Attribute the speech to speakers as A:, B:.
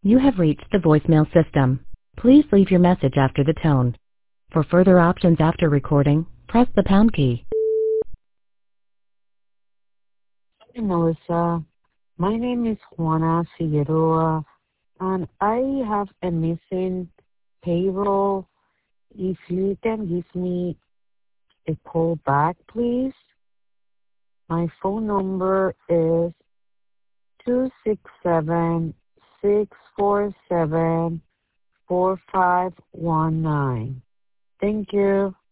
A: You have reached the voicemail system. Please leave your message after the tone. For further options after recording, press the pound key.
B: Hi, Melissa. My name is Juana Figueroa, and I have a missing payroll. If you can give me a call back, please. My phone number is 267-647-4519. Thank you.